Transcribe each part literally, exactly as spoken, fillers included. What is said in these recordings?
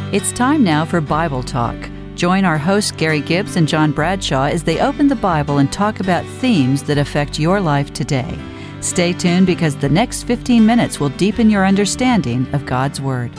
It's time now for Bible Talk. Join our hosts Gary Gibbs and John Bradshaw as they open the Bible and talk about themes that affect your life today. Stay tuned because the next fifteen minutes will deepen your understanding of God's Word.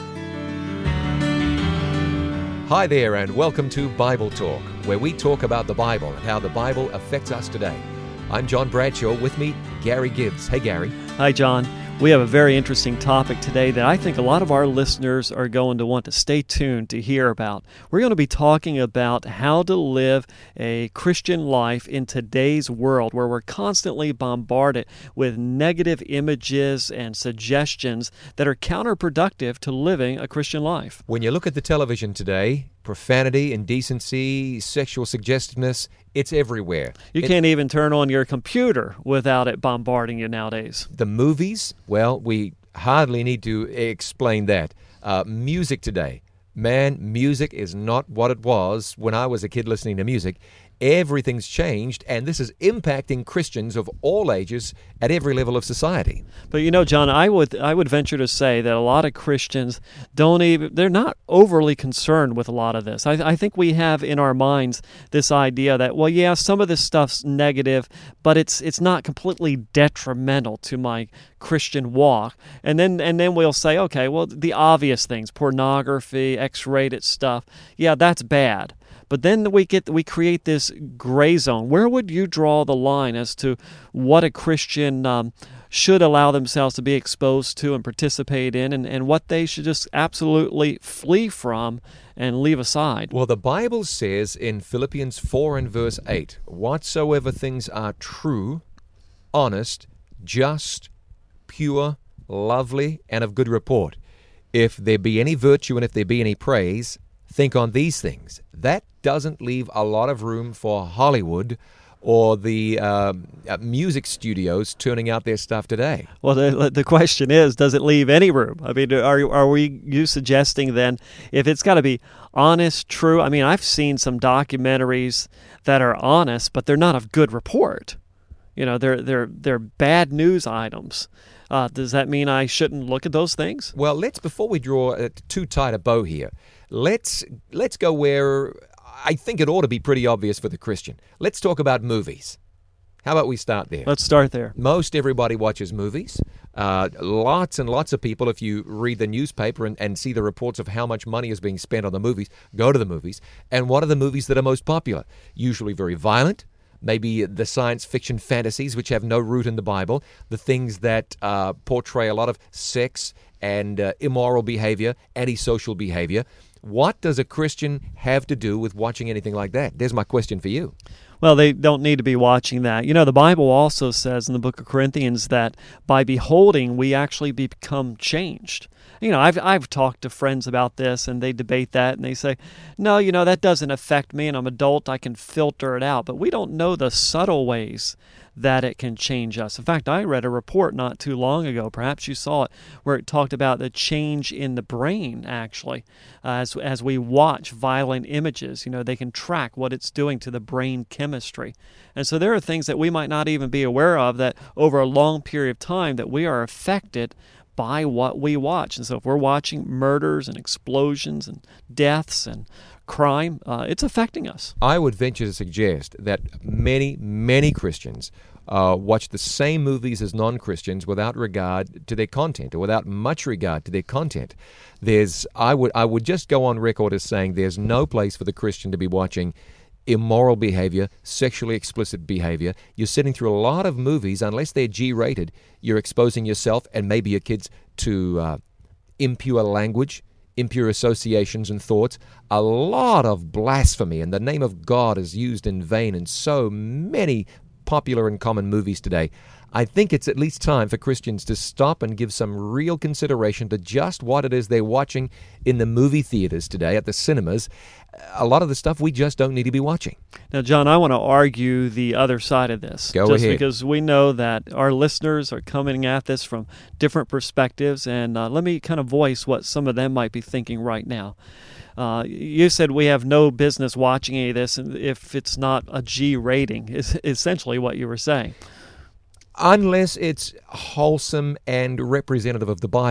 Hi there and welcome to Bible Talk, where we talk about the Bible and how the Bible affects us today. I'm John Bradshaw, with me, Gary Gibbs. Hey, Gary. Hi, John. We have a very interesting topic today that I think a lot of our listeners are going to want to stay tuned to hear about. We're going to be talking about how to live a Christian life in today's world where we're constantly bombarded with negative images and suggestions that are counterproductive to living a Christian life. When you look at the television today, profanity, indecency, sexual suggestiveness, it's everywhere. You it, can't even turn on your computer without it bombarding you nowadays. The movies, well, we hardly need to explain that. Uh, music today. Man, music is not what it was when I was a kid listening to music. Everything's changed, and this is impacting Christians of all ages at every level of society. But you know, John, I would I would venture to say that a lot of Christians don't even, they're not overly concerned with a lot of this. I, I think we have in our minds this idea that, well, yeah, some of this stuff's negative, but it's it's not completely detrimental to my Christian walk. And then and then we'll say, okay, well, the obvious things, pornography, X-rated stuff, yeah, that's bad. But then we get we create this gray zone. Where would you draw the line as to what a Christian um, should allow themselves to be exposed to and participate in, and, and what they should just absolutely flee from and leave aside? Well, the Bible says in Philippians four and verse eight, whatsoever things are true, honest, just, pure, lovely, and of good report, if there be any virtue and if there be any praise, think on these things. That doesn't leave a lot of room for Hollywood or the um, uh, music studios turning out their stuff today. Well, the, the question is, does it leave any room? I mean, are, are we you suggesting then, if it's got to be honest, true? I mean, I've seen some documentaries that are honest, but they're not of good report. You know, they're they're they're bad news items. Uh, does that mean I shouldn't look at those things? Well, let's, before we draw uh, too tight a bow here, let's let's go where I think it ought to be pretty obvious for the Christian. Let's talk about movies. How about we start there? Let's start there. Most everybody watches movies. Uh, lots and lots of people, if you read the newspaper and, and see the reports of how much money is being spent on the movies, go to the movies. And what are the movies that are most popular? Usually very violent. Maybe the science fiction fantasies, which have no root in the Bible, the things that uh, portray a lot of sex and uh, immoral behavior, antisocial behavior. What does a Christian have to do with watching anything like that? There's my question for you. Well, they don't need to be watching that. You know, the Bible also says in the book of Corinthians that by beholding, we actually become changed. You know, I've I've talked to friends about this, and they debate that, and they say, no, you know, that doesn't affect me, and I'm an adult, I can filter it out. But we don't know the subtle ways that it can change us. In fact, I read a report not too long ago, perhaps you saw it, where it talked about the change in the brain, actually, uh, as, as we watch violent images. You know, they can track what it's doing to the brain chemistry. And so there are things that we might not even be aware of that over a long period of time that we are affected by what we watch. And so if we're watching murders and explosions and deaths and crime, uh, it's affecting us. I would venture to suggest that many, many Christians uh, watch the same movies as non-Christians without regard to their content, or without much regard to their content. There's, I would, I would just go on record as saying there's no place for the Christian to be watching immoral behavior, sexually explicit behavior. You're sitting through a lot of movies, unless they're G-rated, you're exposing yourself and maybe your kids to uh, impure language, impure associations and thoughts. A lot of blasphemy, and the name of God is used in vain in so many popular and common movies today. I think it's at least time for Christians to stop and give some real consideration to just what it is they're watching in the movie theaters today, at the cinemas. A lot of the stuff we just don't need to be watching. Now, John, I want to argue the other side of this. Go just ahead. Because we know that our listeners are coming at this from different perspectives, and uh, let me kind of voice what some of them might be thinking right now. Uh, you said we have no business watching any of this if it's not a G rating, is essentially what you were saying. Unless it's wholesome and representative of the Bible.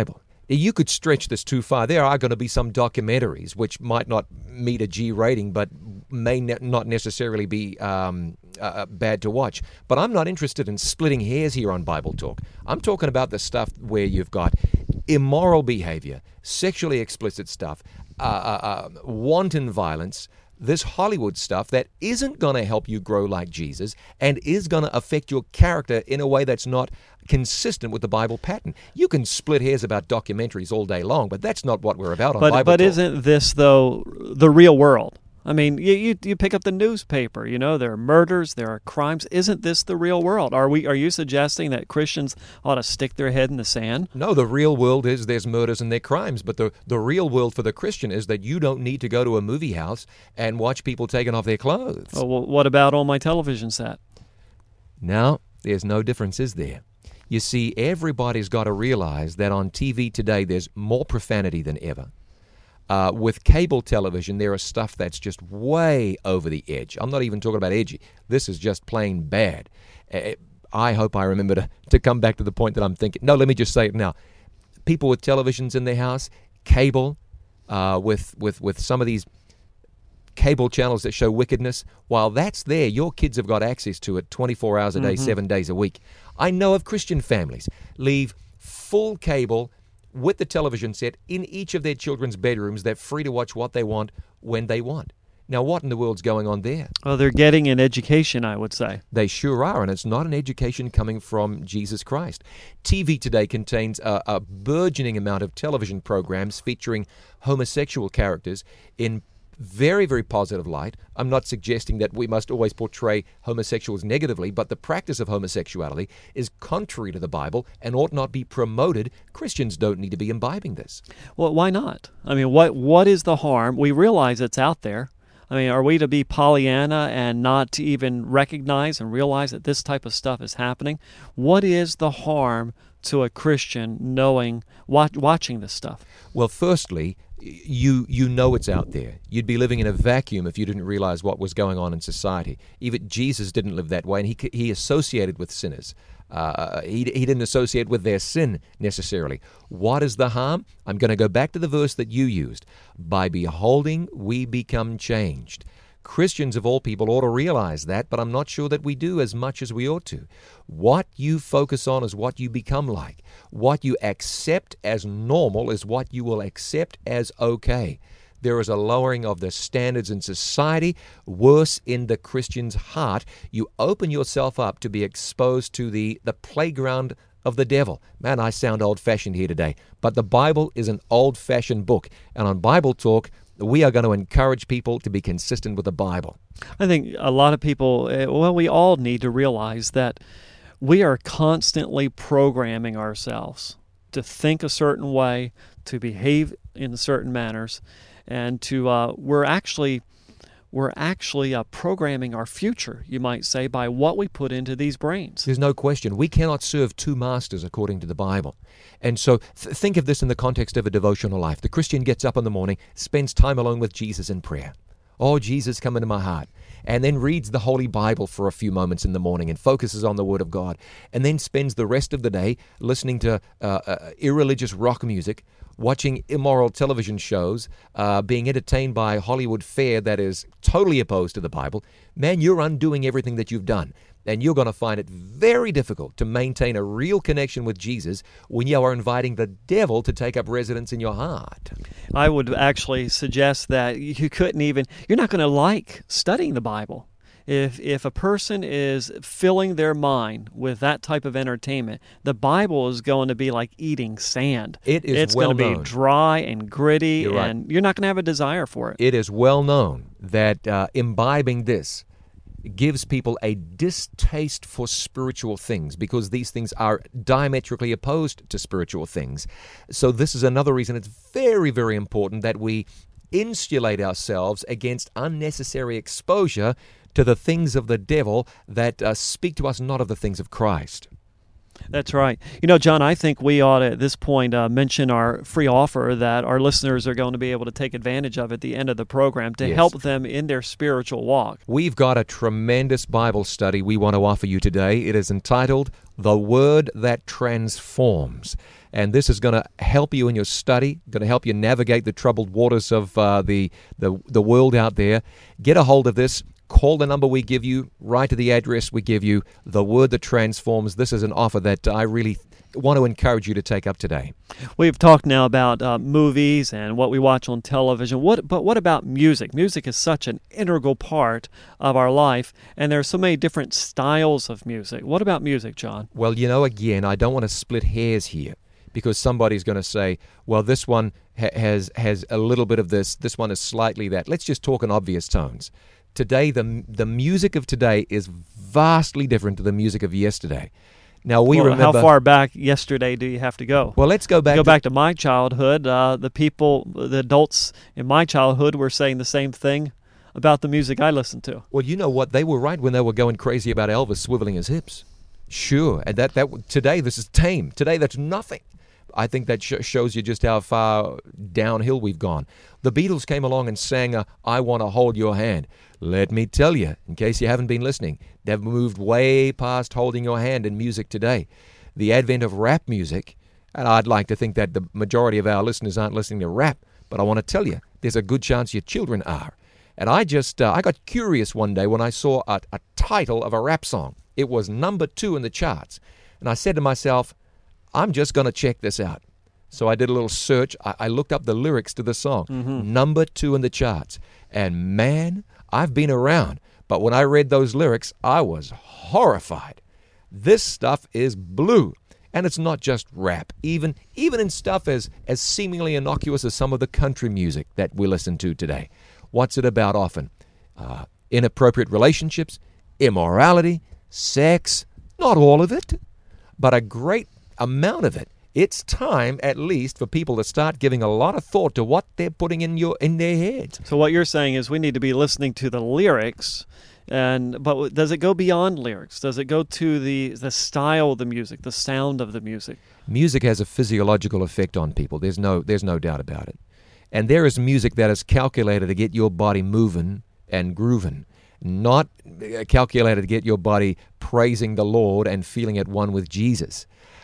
You could stretch this too far. There are going to be some documentaries which might not meet a G rating, but may ne- not necessarily be um, uh, bad to watch. But I'm not interested in splitting hairs here on Bible Talk. I'm talking about the stuff where you've got immoral behavior, sexually explicit stuff, uh, uh, uh, wanton violence, this Hollywood stuff that isn't going to help you grow like Jesus and is going to affect your character in a way that's not consistent with the Bible pattern. You can split hairs about documentaries all day long, but that's not what we're about on but, Bible But Talk. Isn't this, though, the real world? I mean, you, you you pick up the newspaper, you know, there are murders, there are crimes. Isn't this the real world? Are we? Are you suggesting that Christians ought to stick their head in the sand? No, the real world is there's murders and there crimes, but the, the real world for the Christian is that you don't need to go to a movie house and watch people taking off their clothes. Oh, well, what about on my television set? No, there's no difference, is there? You see, everybody's got to realize that on T V today there's more profanity than ever. Uh, with cable television, there is stuff that's just way over the edge. I'm not even talking about edgy. This is just plain bad. Uh, I hope I remember to, to come back to the point that I'm thinking. No, let me just say it now. People with televisions in their house, cable, uh, with, with, with some of these cable channels that show wickedness, while that's there, your kids have got access to it twenty-four hours a day, mm-hmm. seven days a week. I know of Christian families leave full cable with the television set in each of their children's bedrooms. They're free to watch what they want when they want. Now, what in the world's going on there? Well, they're getting an education, I would say. They sure are, and it's not an education coming from Jesus Christ. T V today contains a, a burgeoning amount of television programs featuring homosexual characters in very, very positive light. I'm not suggesting that we must always portray homosexuals negatively, but the practice of homosexuality is contrary to the Bible and ought not be promoted. Christians don't need to be imbibing this. Well, why not? I mean, what what is the harm? We realize it's out there. I mean, are we to be Pollyanna and not to even recognize and realize that this type of stuff is happening? What is the harm to a Christian knowing, watch, watching this stuff? Well, firstly, you you know it's out there. You'd be living in a vacuum if you didn't realize what was going on in society. Even Jesus didn't live that way, and he he associated with sinners. Uh, he, he didn't associate with their sin necessarily. What is the harm? I'm going to go back to the verse that you used. By beholding, we become changed. Christians of all people ought to realize that, but I'm not sure that we do as much as we ought to. What you focus on is what you become like. What you accept as normal is what you will accept as okay. There is a lowering of the standards in society, worse in the Christian's heart. You open yourself up to be exposed to the, the playground of the devil. Man, I sound old-fashioned here today, but the Bible is an old-fashioned book, and on Bible Talk, we are going to encourage people to be consistent with the Bible. I think a lot of people, well, we all need to realize that we are constantly programming ourselves to think a certain way, to behave in certain manners, and to uh, we're actually we're actually uh, programming our future, you might say, by what we put into these brains. There's no question. We cannot serve two masters according to the Bible. And so th- think of this in the context of a devotional life. The Christian gets up in the morning, spends time alone with Jesus in prayer. Oh, Jesus, come into my heart. And then reads the Holy Bible for a few moments in the morning and focuses on the Word of God. And then spends the rest of the day listening to uh, uh, irreligious rock music, watching immoral television shows, uh, being entertained by Hollywood fare that is totally opposed to the Bible. Man, you're undoing everything that you've done. And you're going to find it very difficult to maintain a real connection with Jesus when you are inviting the devil to take up residence in your heart. I would actually suggest that you couldn't even, you're not going to like studying the Bible. If if a person is filling their mind with that type of entertainment, the Bible is going to be like eating sand. It is It's well going to be known. dry and gritty, You're right. and you're not going to have a desire for it. It is well known that uh, imbibing this gives people a distaste for spiritual things because these things are diametrically opposed to spiritual things. So this is another reason it's very, very important that we insulate ourselves against unnecessary exposure to the things of the devil that uh, speak to us not of the things of Christ. That's right. You know, John, I think we ought to, at this point, uh, mention our free offer that our listeners are going to be able to take advantage of at the end of the program to Yes. help them in their spiritual walk. We've got a tremendous Bible study we want to offer you today. It is entitled The Word That Transforms. And this is going to help you in your study, going to help you navigate the troubled waters of uh, the, the, the world out there. Get a hold of this. Call the number we give you, write to the address we give you, The Word That Transforms. This is an offer that I really want to encourage you to take up today. We've talked now about uh, movies and what we watch on television. What, but what about music? Music is such an integral part of our life, and there are so many different styles of music. What about music, John? Well, you know, again, I don't want to split hairs here because somebody's going to say, well, this one ha- has has a little bit of this, this one is slightly that. Let's just talk in obvious tones. Today, the the music of today is vastly different to the music of yesterday. Now, we well, remember... How far back yesterday do you have to go? Well, let's go back Go to, back to my childhood. Uh, the people, the adults in my childhood were saying the same thing about the music I listened to. Well, you know what? They were right when they were going crazy about Elvis swiveling his hips. Sure. And that, that today, this is tame. Today, that's nothing. I think that sh- shows you just how far downhill we've gone. The Beatles came along and sang, uh, I Want to Hold Your Hand. Let me tell you, in case you haven't been listening, they've moved way past holding your hand in music today. The advent of rap music, and I'd like to think that the majority of our listeners aren't listening to rap, but I want to tell you, there's a good chance your children are. And I just, uh, I got curious one day when I saw a, a title of a rap song. It was number two in the charts. And I said to myself, I'm just going to check this out. So I did a little search. I, I looked up the lyrics to the song. Mm-hmm. Number two in the charts. And man, I've been around. But when I read those lyrics, I was horrified. This stuff is blue. And it's not just rap. Even even in stuff as, as seemingly innocuous as some of the country music that we listen to today. What's it about often? Uh, inappropriate relationships, immorality, sex. Not all of it, but a great amount of it. It's time, at least, for people to start giving a lot of thought to what they're putting in your in their heads. So what you're saying is we need to be listening to the lyrics, and but does it go beyond lyrics? Does it go to the, the style of the music, the sound of the music? Music has a physiological effect on people. There's no there's no doubt about it. And there is music that is calculated to get your body moving and grooving, not calculated to get your body praising the Lord and feeling at one with Jesus.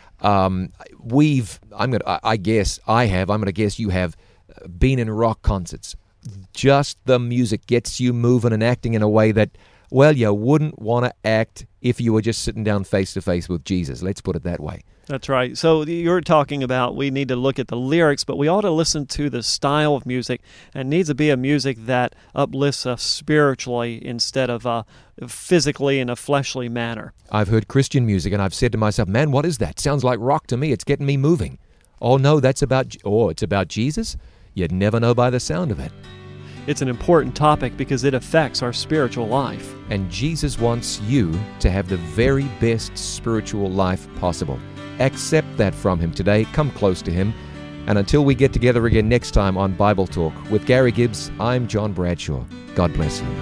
Um, we've, I'm gonna, I guess I have, I'm going to guess you have been in rock concerts. Just the music gets you moving and acting in a way that, well, you wouldn't want to act if you were just sitting down face to face with Jesus. Let's put it that way. That's right. So you're talking about we need to look at the lyrics, but we ought to listen to the style of music, and it needs to be a music that uplifts us spiritually instead of uh, physically in a fleshly manner. I've heard Christian music, and I've said to myself, man, what is that? Sounds like rock to me. It's getting me moving. Oh, no, that's about, oh, it's about Jesus? You'd never know by the sound of it. It's an important topic because it affects our spiritual life. And Jesus wants you to have the very best spiritual life possible. Accept that from Him today. Come close to Him. And until we get together again next time on Bible Talk with Gary Gibbs, I'm John Bradshaw. God bless you.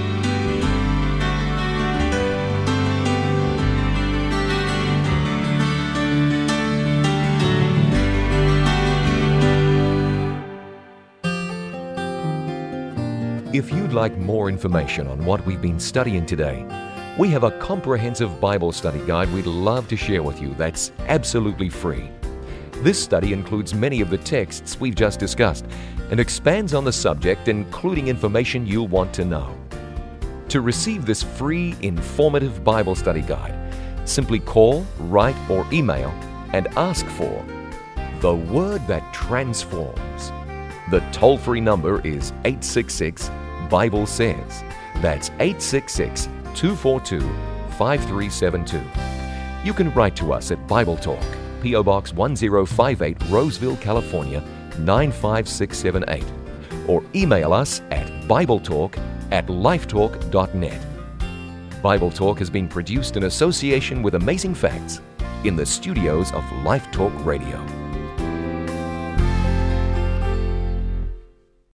If you'd like more information on what we've been studying today, we have a comprehensive Bible study guide we'd love to share with you that's absolutely free. This study includes many of the texts we've just discussed and expands on the subject, including information you'll want to know. To receive this free, informative Bible study guide, simply call, write, or email and ask for The Word That Transforms. The toll-free number is eight six six, Bible Says. That's eight six six, two four two, five three seven two. You can write to us at Bible Talk, P O Box one zero five eight, Roseville, California, nine five six seven eight, or email us at BibleTalk at lifetalk dot net. Bible Talk has been produced in association with Amazing Facts in the studios of Life Talk Radio.